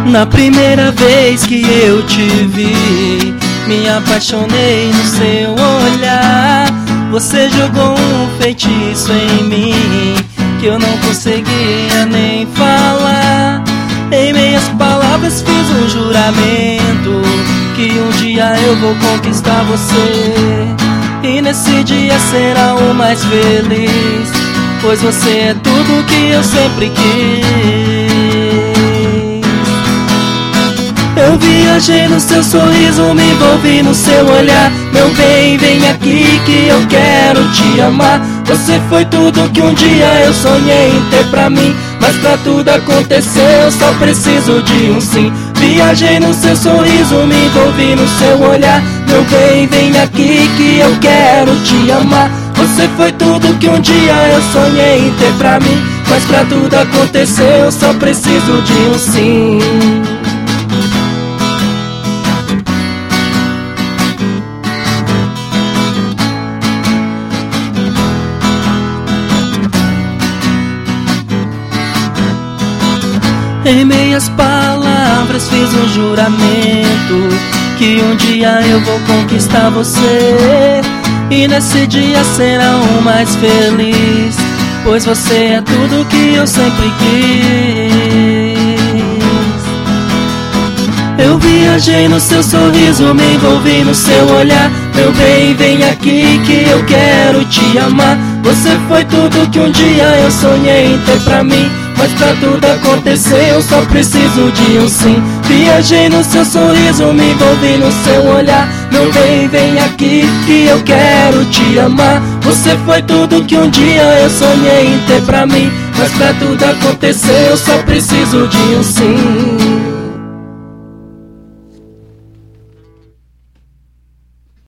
Na primeira vez que eu te vi, me apaixonei no seu olhar. Você jogou um feitiço em mim que eu não conseguia nem falar. Em meias palavras fiz um juramento que um dia eu vou conquistar você, e nesse dia será o mais feliz, pois você é tudo que eu sempre quis. Eu viajei no seu sorriso, me envolvi no seu olhar. Meu bem, vem aqui que eu quero te amar. Você foi tudo que um dia eu sonhei em ter pra mim, mas pra tudo acontecer eu só preciso de um sim. Viajei no seu sorriso, me envolvi no seu olhar. Meu bem, vem aqui que eu quero te amar. Você foi tudo que um dia eu sonhei em ter pra mim, mas pra tudo acontecer eu só preciso de um sim. Em meias palavras fiz um juramento que um dia eu vou conquistar você, e nesse dia será o mais feliz, pois você é tudo que eu sempre quis. Eu viajei no seu sorriso, me envolvi no seu olhar. Meu bem, vem aqui que eu quero te amar. Você foi tudo que um dia eu sonhei em ter pra mim, mas pra tudo acontecer eu só preciso de um sim. Viajei no seu sorriso, me envolvi no seu olhar. Meu bem, vem aqui que eu quero te amar. Você foi tudo que um dia eu sonhei em ter pra mim, mas pra tudo acontecer eu só preciso de um sim.